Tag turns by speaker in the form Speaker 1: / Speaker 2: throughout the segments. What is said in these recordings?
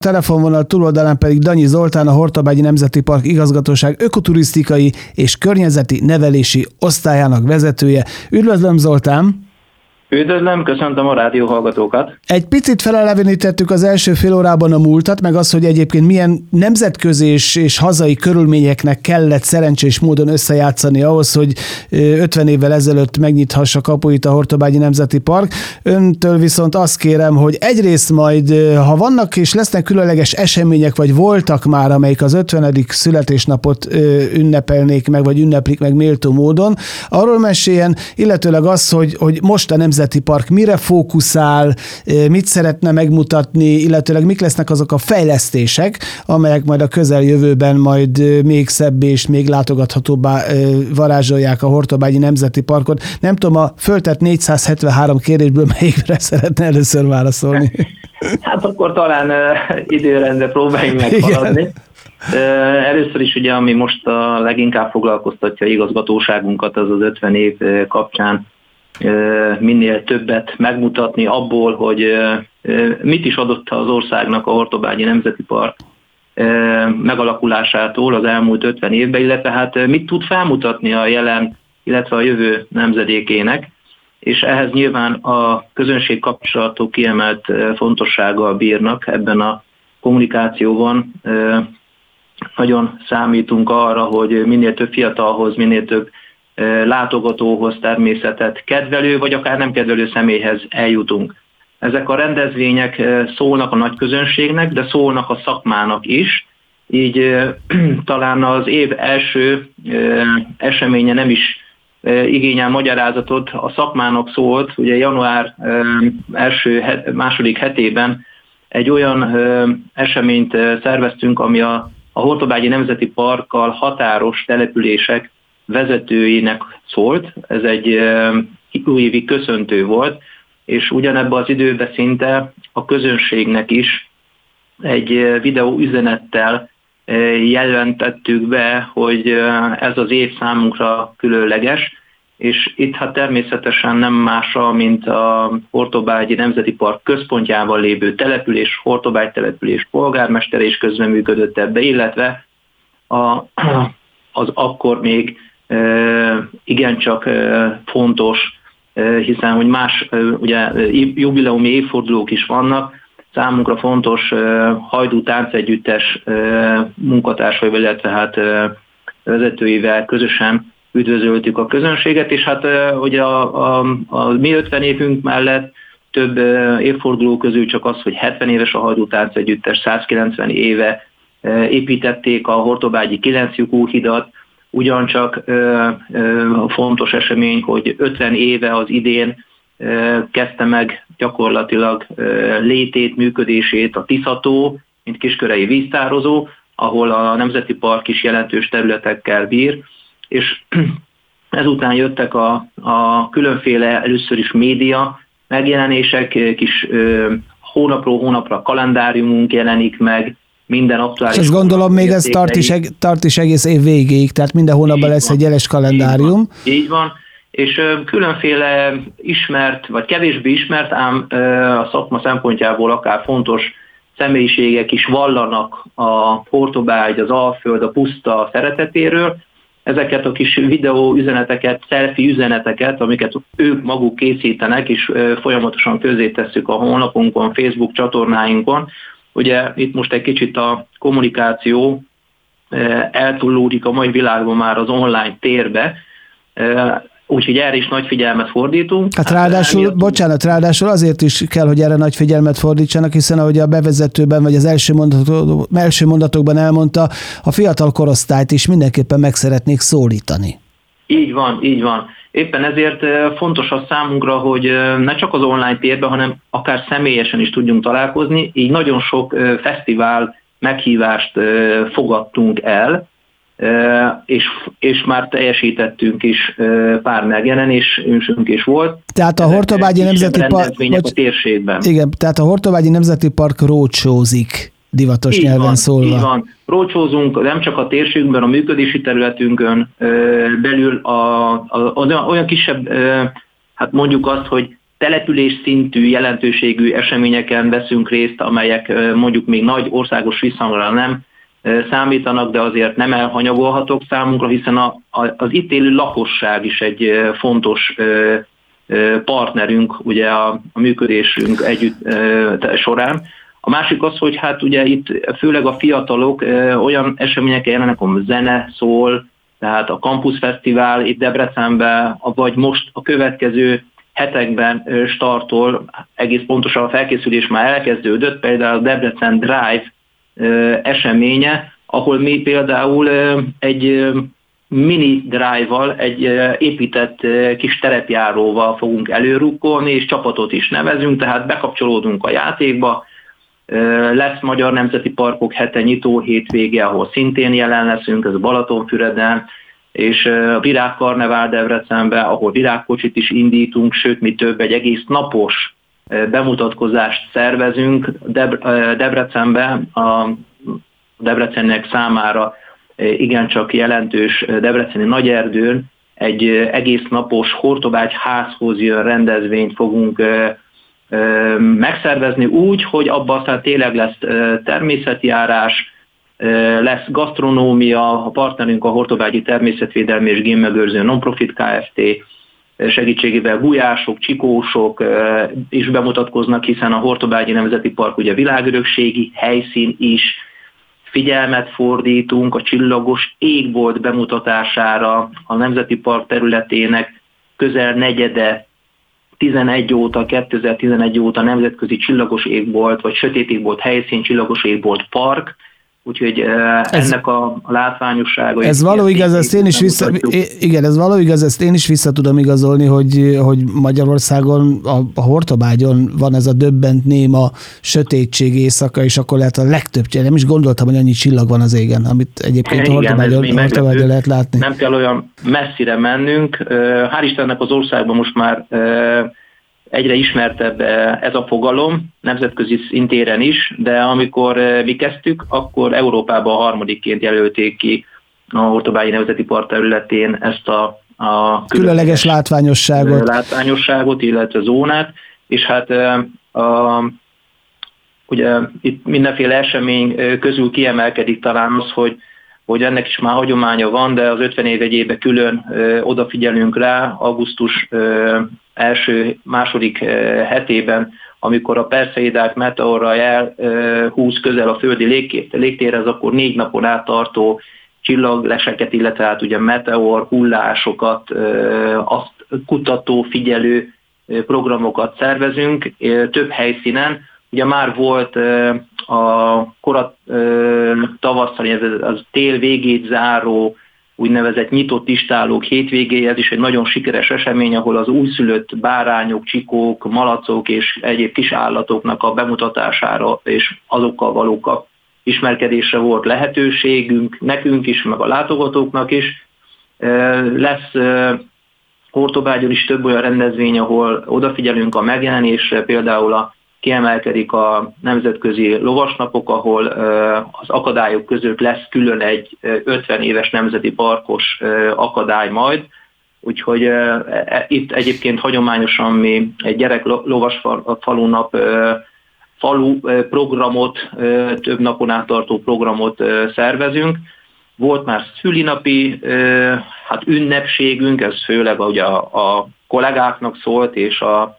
Speaker 1: telefonvonal túloldalán pedig Danyi Zoltán, a Hortobágyi Nemzeti Park Igazgatóság ökoturisztikai és környezeti nevelési osztályának vezetője. Üdvözlöm, Zoltán!
Speaker 2: Üdvözlöm, köszöntöm a rádió hallgatókat.
Speaker 1: Egy picit felelevenítettük az első fél órában a múltat, meg az, hogy egyébként milyen nemzetközi és hazai körülményeknek kellett szerencsés módon összejátszani ahhoz, hogy 50 évvel ezelőtt megnyithassa kapuit a Hortobágyi Nemzeti Park. Öntől viszont azt kérem, hogy egyrészt majd, ha vannak és lesznek különleges események, vagy voltak már, amelyik az 50. születésnapot ünnepelnék meg, vagy ünneplik meg méltó módon, arról meséljen, illetőleg az, hogy most a Nemzeti Park mire fókuszál, mit szeretne megmutatni, illetőleg mik lesznek azok a fejlesztések, amelyek majd a közeljövőben majd még szebb és még látogathatóbbá varázsolják a Hortobágyi Nemzeti Parkot. Nem tudom, a föltett 473 kérdésből melyikre szeretne először válaszolni?
Speaker 2: Hát akkor talán időrendre próbáljunk meghaladni. Először is ugye, ami most a leginkább foglalkoztatja igazgatóságunkat, az 50 év kapcsán minél többet megmutatni abból, hogy mit is adott az országnak a Hortobágyi Nemzeti Park megalakulásától az elmúlt 50 évben, illetve hát mit tud felmutatni a jelen, illetve a jövő nemzedékének, és ehhez nyilván a közönség kapcsolatok kiemelt fontossággal bírnak ebben a kommunikációban. Nagyon számítunk arra, hogy minél több fiatalhoz, minél több látogatóhoz, természetet kedvelő, vagy akár nem kedvelő személyhez eljutunk. Ezek a rendezvények szólnak a nagy közönségnek, de szólnak a szakmának is, így talán az év első eseménye nem is igényel magyarázatot, a szakmának szólt, ugye január második hetében egy olyan eseményt szerveztünk, ami a Hortobágyi Nemzeti Parkkal határos települések vezetőinek szólt, ez egy újévi köszöntő volt, és ugyanebben az időben szinte a közönségnek is egy videó üzenettel jelentettük be, hogy ez az év számunkra különleges, és itt hát természetesen nem másra, mint a Hortobágyi Nemzeti Park központjában lévő település, Hortobágy település polgármestere is közreműködött ebbe, illetve az akkor még igencsak fontos, hiszen hogy más ugye, jubileumi évfordulók is vannak, számunkra fontos Hajdú táncegyüttes munkatársaival, illetve hát vezetőivel közösen üdvözöltük a közönséget, és hát ugye a mi 50 évünk mellett több évforduló közül csak az, hogy 70 éves a Hajdú táncegyüttes, 190 éve építették a hortobágyi 9 lyukú hidat, ugyancsak fontos esemény, hogy 50 éve az idén kezdte meg gyakorlatilag létét, működését a Tisza-tó, mint kiskörei víztározó, ahol a Nemzeti Park is jelentős területekkel bír, és ezután jöttek a különféle először is média megjelenések, kis hónapról hónapra kalendáriumunk jelenik meg, minden aktuális.
Speaker 1: És gondolom még ez tart is egész év végéig, tehát minden hónapban lesz egy jeles kalendárium.
Speaker 2: Így van, és különféle ismert, vagy kevésbé ismert, ám a szakma szempontjából akár fontos személyiségek is vallanak a Hortobágy, az Alföld, a puszta szeretetéről. Ezeket a kis videó üzeneteket, selfie üzeneteket, amiket ők maguk készítenek, és folyamatosan közzétesszük a honlapunkon, Facebook csatornáinkon. Ugye itt most egy kicsit a kommunikáció eltúllódik a mai világban már az online térbe, úgyhogy erre is nagy figyelmet fordítunk.
Speaker 1: Hát ráadásul azért is kell, hogy erre nagy figyelmet fordítsanak, hiszen ahogy a bevezetőben, vagy az első mondatokban elmondta, a fiatal korosztályt is mindenképpen meg szeretnék szólítani.
Speaker 2: Így van, így van. Éppen ezért fontos az számunkra, hogy ne csak az online térben, hanem akár személyesen is tudjunk találkozni. Így nagyon sok fesztivál meghívást fogadtunk el, és már teljesítettünk is pár megjelenésünk is volt.
Speaker 1: Tehát a Hortobágyi Nemzeti Park
Speaker 2: a térségben.
Speaker 1: Igen, tehát a Hortobágyi Nemzeti Park roadshow-zik, divatos nyelven szólva.
Speaker 2: Így van. Roadshow-zunk nem csak a térségünkben, a működési területünkön belül olyan kisebb, hát mondjuk azt, hogy település szintű jelentőségű eseményeken veszünk részt, amelyek mondjuk még nagy országos visszhangra nem számítanak, de azért nem elhanyagolhatók számunkra, hiszen az itt élő lakosság is egy fontos partnerünk ugye a működésünk együtt során. A másik az, hogy hát ugye itt főleg a fiatalok olyan eseményeken jelenek, ahol zene szól, tehát a Campus Fesztivál itt Debrecenben, vagy most a következő hetekben startol, egész pontosan a felkészülés már elkezdődött, például a Debrecen Drive eseménye, ahol mi például egy mini drive-val, egy épített kis terepjáróval fogunk előrukkolni, és csapatot is nevezünk, tehát bekapcsolódunk a játékba. Lesz Magyar Nemzeti Parkok hete nyitó hétvége, ahol szintén jelen leszünk, ez a Balatonfüreden, és a Virágkarnevál Debrecenben, ahol virágkocsit is indítunk, sőt, mi több, egy egész napos bemutatkozást szervezünk Debrecenben, a Debrecennek számára igencsak jelentős debreceni Nagyerdőn egy egész napos Hortobágy házhoz jön rendezvényt fogunk megszervezni úgy, hogy abban aztán tényleg lesz természetjárás, lesz gasztronómia, a partnerünk a Hortobágyi Természetvédelmi és Gémmegőrző Nonprofit Kft. Segítségével gulyások, csikósok is bemutatkoznak, hiszen a Hortobágyi Nemzeti Park ugye világörökségi helyszín is. Figyelmet fordítunk a csillagos égbolt bemutatására, a Nemzeti Park területének közel negyede 2011 óta nemzetközi csillagos égbolt, vagy sötét égbolt helyszín, csillagos égbolt park, úgyhogy ennek a látványossága...
Speaker 1: Ez való igaz, ezt én is vissza tudom igazolni, hogy Magyarországon, a Hortobágyon van ez a döbbent néma sötétség éjszaka, és akkor lehet a legtöbb, nem is gondoltam, hogy annyi csillag van az égen, amit egyébként Hortobágyon lehet látni.
Speaker 2: Nem kell olyan messzire mennünk. Hál' Istennek az országban most már egyre ismertebb ez a fogalom, nemzetközi szintéren is, de amikor mi kezdtük, akkor Európában a harmadikként jelölték ki a Hortobágyi Nemzeti Park területén ezt a
Speaker 1: különleges látványosságot,
Speaker 2: illetve zónát, és hát ugye itt mindenféle esemény közül kiemelkedik talán az, hogy ennek is már hagyománya van, de az 50 év egyébe külön odafigyelünk rá, augusztus második hetében, amikor a Perseidák meteorra elhúz közel a földi légtérhez, akkor 4 napon át tartó csillagleseket, illetve hát ugye meteor hullásokat, azt kutató, figyelő programokat szervezünk több helyszínen. Ugye már volt a korat tavasszal, az tél végét záró úgynevezett nyitott istálók hétvégéje, ez is egy nagyon sikeres esemény, ahol az újszülött bárányok, csikók, malacok és egyéb kis állatoknak a bemutatására és azokkal való ismerkedésre volt lehetőségünk, nekünk is, meg a látogatóknak is. Lesz Hortobágyon is több olyan rendezvény, ahol odafigyelünk a megjelenésre, például kiemelkedik a nemzetközi lovasnapok, ahol az akadályok között lesz külön egy 50 éves nemzeti parkos akadály majd, úgyhogy itt egyébként hagyományosan mi egy gyerek lovas falunap falu programot, több napon át tartó programot szervezünk. Volt már szülinapi ünnepségünk, ez főleg ugye a kollégáknak szólt, és a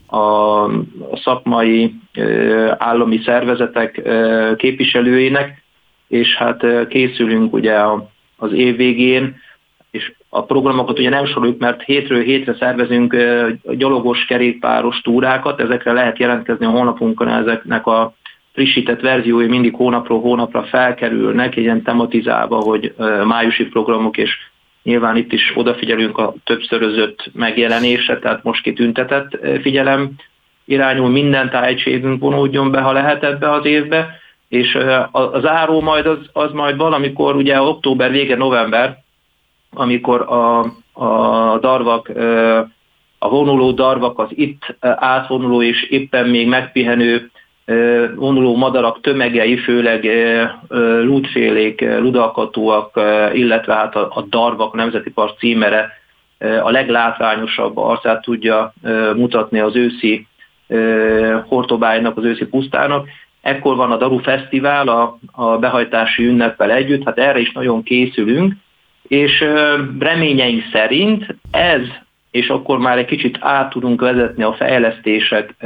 Speaker 2: szakmai állami szervezetek képviselőinek, és hát készülünk ugye az év végén, és a programokat ugye nem soroljuk, mert hétről hétre szervezünk gyalogos, kerékpáros túrákat, ezekre lehet jelentkezni a honlapunkon, ezeknek a frissített verziói mindig hónapról hónapra felkerülnek, ilyen tematizálva, hogy májusi programok, és nyilván itt is odafigyelünk a többszörözött megjelenésre, tehát most kitüntetett figyelem irányul, minden tájegységünk vonódjon be, ha lehet ebbe az évbe, és a záró majd az majd valamikor, ugye október vége, november, amikor a darvak, a vonuló darvak, az itt átvonuló és éppen még megpihenő vonuló madarak tömegei, főleg lúdfélék, ludalkatúak, illetve hát a darvak, a Nemzeti Park címere a leglátványosabb arcát tudja mutatni az őszi Hortobágynak, az őszi pusztának. Ekkor van a Daru Fesztivál a behajtási ünneppel együtt, hát erre is nagyon készülünk, és reményeink szerint ez, és akkor már egy kicsit át tudunk vezetni a fejlesztések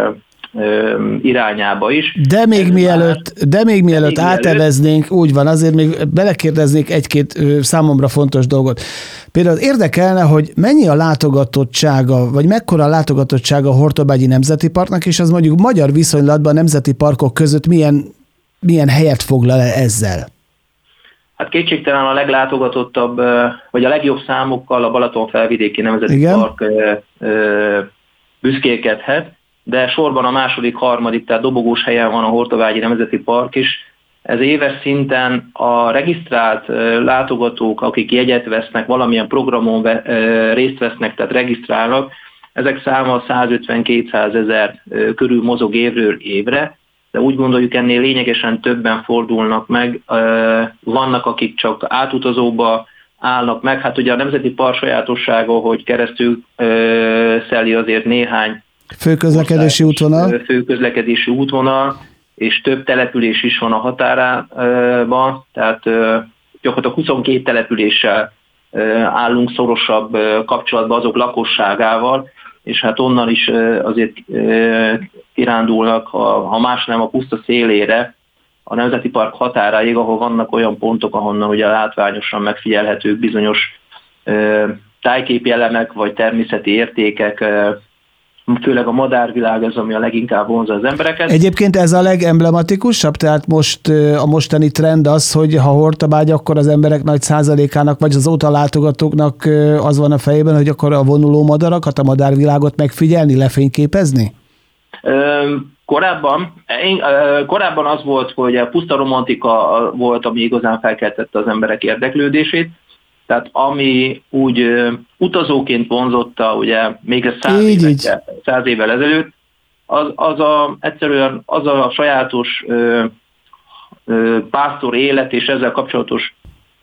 Speaker 2: irányába is.
Speaker 1: De még mielőtt áteveznénk, úgy van, azért még belekérdeznék egy-két számomra fontos dolgot. Például érdekelne, hogy mennyi a látogatottsága, vagy mekkora a látogatottsága a Hortobágyi Nemzeti Parknak, és az mondjuk magyar viszonylatban a nemzeti parkok között milyen helyet foglal el ezzel?
Speaker 2: Hát kétségtelen a leglátogatottabb, vagy a legjobb számokkal a Balaton-felvidéki Nemzeti Park büszkélkedhet, de sorban a második, harmadik, tehát dobogós helyen van a Hortobágyi Nemzeti Park is. Ez éves szinten a regisztrált látogatók, akik jegyet vesznek, valamilyen programon részt vesznek, tehát regisztrálnak, ezek száma 150-200 ezer körül mozog évről évre, de úgy gondoljuk, ennél lényegesen többen fordulnak meg, vannak, akik csak átutazóba állnak meg. Hát ugye a Nemzeti Park sajátossága, hogy keresztül szeli azért néhány főközlekedési útvonal, és több település is van a határában, tehát gyakorlatilag 22 településsel állunk szorosabb kapcsolatban azok lakosságával, és hát onnan is azért kirándulnak, ha más nem a puszta szélére, a Nemzeti Park határáig, ahol vannak olyan pontok, ahonnan ugye látványosan megfigyelhetők bizonyos tájképi elemek, vagy természeti értékek, főleg a madárvilág az, ami a leginkább vonzza az embereket.
Speaker 1: Egyébként ez a legemblematikusabb, tehát most a mostani trend az, hogy ha Hortobágy, akkor az emberek nagy százalékának, vagy az látogatóknak az van a fejében, hogy akkor a vonuló madarakat, a madárvilágot megfigyelni, lefényképezni?
Speaker 2: Korábban az volt, hogy a puszta romantika volt, ami igazán felkeltette az emberek érdeklődését. Tehát ami úgy utazóként vonzotta, ugye még 100 évvel ezelőtt, egyszerűen az a sajátos pásztor élet és ezzel kapcsolatos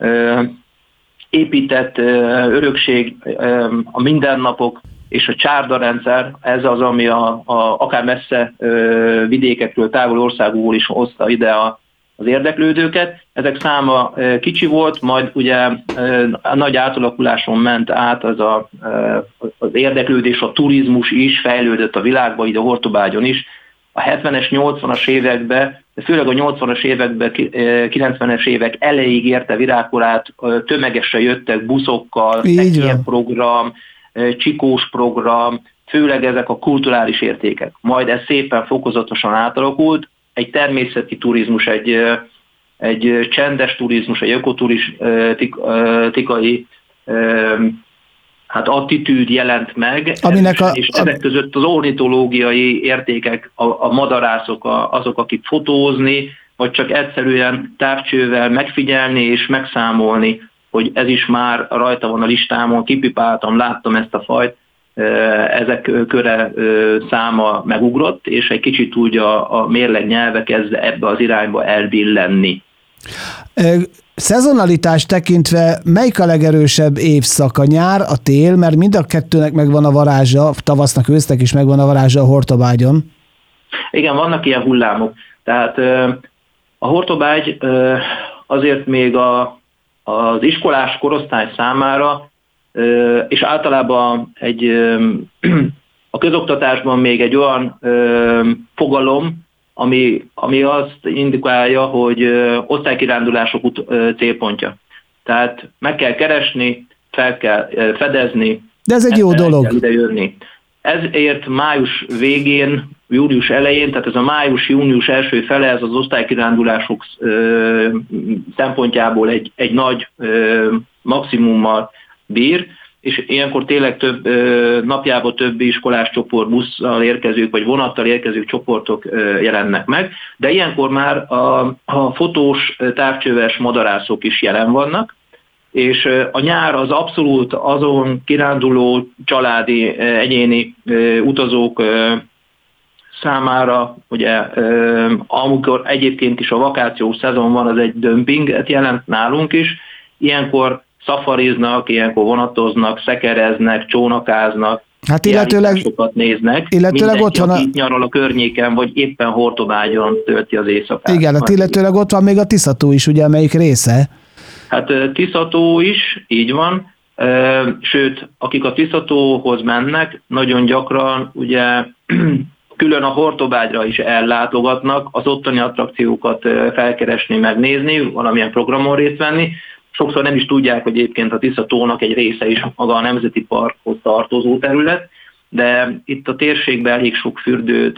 Speaker 2: épített örökség, a mindennapok és a csárdarendszer, ez az, ami akár messze vidékekről, távol országúból is hozta ide az érdeklődőket. Ezek száma kicsi volt, majd ugye nagy átalakuláson ment át az érdeklődés, a turizmus is fejlődött a világban, ide a Hortobágyon is. A 70-es, 80-as években, de főleg a 80-as években, 90-es évek elejéig érte virágkorát, tömegesen jöttek buszokkal, ilyen program, csikós program, főleg ezek a kulturális értékek. Majd ez szépen fokozatosan átalakult, egy természeti turizmus, egy csendes turizmus, egy ökoturisztikai attitűd jelent meg, és ezek között az ornitológiai értékek, a madarászok, azok, akik fotózni, vagy csak egyszerűen távcsővel megfigyelni és megszámolni, hogy ez is már rajta van a listámon, kipipáltam, láttam ezt a fajt, ezek köre száma megugrott, és egy kicsit úgy a mérleg nyelve kezd ebbe az irányba elbillenni.
Speaker 1: Szezonalitás tekintve melyik a legerősebb évszak, a nyár, a tél, mert mind a kettőnek megvan a varázsa, tavasznak, ősznek is megvan a varázsa a Hortobágyon.
Speaker 2: Igen, vannak ilyen hullámok. Tehát a Hortobágy azért még az iskolás korosztály számára, és általában a közoktatásban még egy olyan fogalom, ami azt indikálja, hogy osztálykirándulások célpontja. Tehát meg kell keresni, fel kell fedezni.
Speaker 1: De ez egy jó dolog.
Speaker 2: Idejönni. Ezért május végén, július elején, tehát ez a május-június első fele, ez az osztálykirándulások szempontjából egy nagy maximummal bír, és ilyenkor tényleg több napjában több iskolás csoport, busszal érkezők vagy vonattal érkezők csoportok jelennek meg, de ilyenkor már a fotós, távcsöves madarászok is jelen vannak, és a nyár az abszolút azon kiránduló családi, egyéni utazók számára, ugye amikor egyébként is a vakációs szezon van, az egy dömpinget jelent nálunk is, ilyenkor szafariznak, ilyenkor vonatoznak, szekereznek, csónakáznak,
Speaker 1: hát illetőleg
Speaker 2: néznek.
Speaker 1: Illetőleg ott van
Speaker 2: aki nyaral a környéken, vagy éppen Hortobágyon tölti az éjszakát.
Speaker 1: Igen, hát illetőleg ott van még a Tiszató is, ugye, amelyik része.
Speaker 2: Hát Tiszató is, így van. Sőt, akik a Tiszatóhoz mennek, nagyon gyakran ugye külön a Hortobágyra is ellátogatnak, az ottani attrakciókat felkeresni, megnézni, valamilyen programon részt venni. Sokszor nem is tudják, hogy egyébként a Tiszatónak egy része is maga a Nemzeti Parkhoz tartozó terület, de itt a térségben elég sok fürdő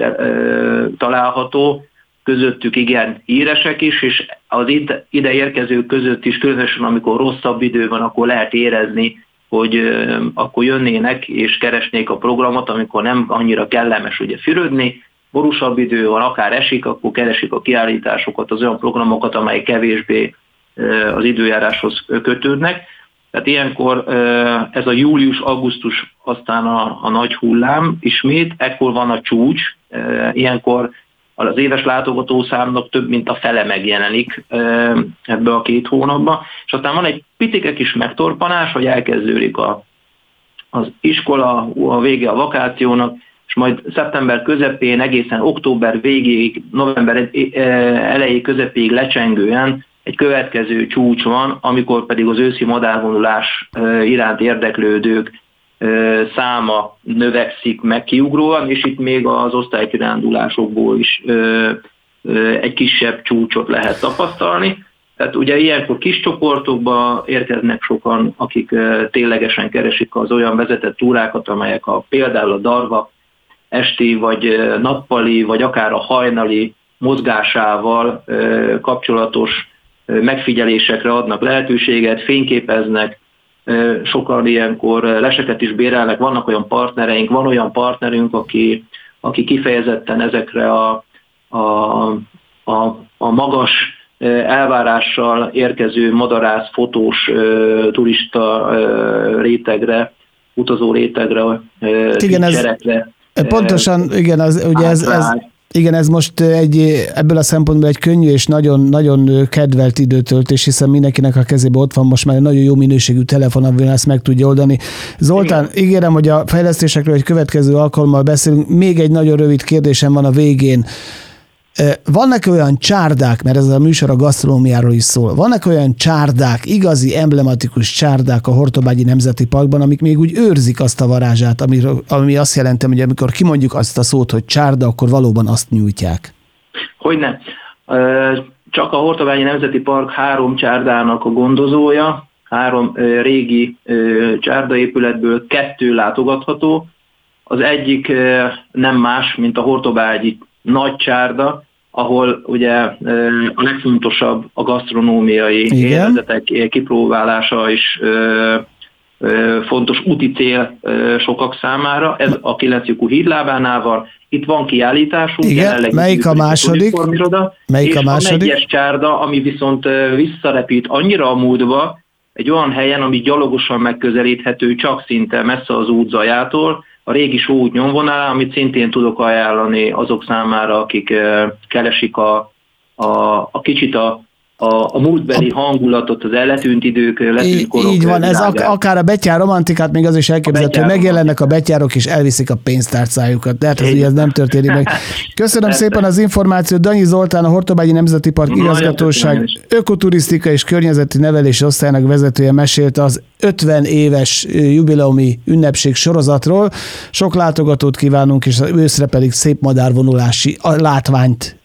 Speaker 2: található, közöttük igen híresek is, és az ide érkezők között is, különösen amikor rosszabb idő van, akkor lehet érezni, hogy akkor jönnének és keresnék a programot, amikor nem annyira kellemes ugye fürödni, borúsabb idő van, akár esik, akkor keresik a kiállításokat, az olyan programokat, amelyek kevésbé az időjáráshoz kötődnek. Tehát ilyenkor ez a július-augusztus aztán a nagy hullám ismét, ekkor van a csúcs, ilyenkor az éves látogatószámnak több mint a fele megjelenik ebbe a 2 hónapban, és aztán van egy pitike kis megtorpanás, hogy elkezdődik az iskola, a vége a vakációnak, és majd szeptember közepén egészen október végéig, november elejé közepéig lecsengően egy következő csúcs van, amikor pedig az őszi madárvonulás iránt érdeklődők száma növekszik meg kiugróan, és itt még az osztálykirándulásokból is egy kisebb csúcsot lehet tapasztalni. Tehát ugye ilyenkor kis csoportokba érkeznek sokan, akik ténylegesen keresik az olyan vezetett túrákat, amelyek például a darva esti, vagy nappali, vagy akár a hajnali mozgásával kapcsolatos megfigyelésekre adnak lehetőséget, fényképeznek, sokan ilyenkor leseket is bérelnek, vannak olyan partnereink, van olyan partnerünk, aki kifejezetten ezekre a magas elvárással érkező madarász, fotós, turista rétegre, utazó rétegre, cserekre.
Speaker 1: Pontosan, igen, igen, ez most ebből a szempontból egy könnyű és nagyon, nagyon kedvelt időtöltés, hiszen mindenkinek a kezében ott van most már egy nagyon jó minőségű telefon, amivel ezt meg tudja oldani. Zoltán, ígérem, hogy a fejlesztésekről egy következő alkalommal beszélünk. Még egy nagyon rövid kérdésem van a végén. Vannak olyan csárdák, mert ez a műsor a gasztronómiáról is szól, vannak olyan csárdák, igazi, emblematikus csárdák a Hortobágyi Nemzeti Parkban, amik még úgy őrzik azt a varázsát, ami azt jelenti, hogy amikor kimondjuk azt a szót, hogy csárda, akkor valóban azt nyújtják.
Speaker 2: Hogyne. Csak a Hortobágyi Nemzeti Park 3 csárdának a gondozója, 3 régi csárdaépületből 2 látogatható. Az egyik nem más, mint a hortobágyi nagy csárda, ahol ugye a legfontosabb a gasztronómiai élvezetek kipróbálása is fontos úti cél sokak számára. Ez a 9 lyukú hídlábánál van. Itt van kiállításunk.
Speaker 1: Igen, melyik a második?
Speaker 2: És a megyes csárda, ami viszont visszarepít annyira a múltba, egy olyan helyen, ami gyalogosan megközelíthető, csak szinte messze az út zajától, a régi sóút nyomvonalán, amit szintén tudok ajánlani azok számára, akik keresik a kicsit a múltbeli hangulatot, az letűnt idők, letűnt korok.
Speaker 1: Így van, ez akár a betyár romantikát, még az is elképzelhető, hogy megjelennek a betyárok és elviszik a pénztárcájukat. De hát ez nem történik meg. Köszönöm szépen az információt. Danyi Zoltán, a Hortobágyi Nemzeti Park Igazgatóság ökoturisztika és környezeti nevelési osztályának vezetője mesélt az 50 éves jubileumi ünnepség sorozatról. Sok látogatót kívánunk, és őszre pedig szép madárvonulási látványt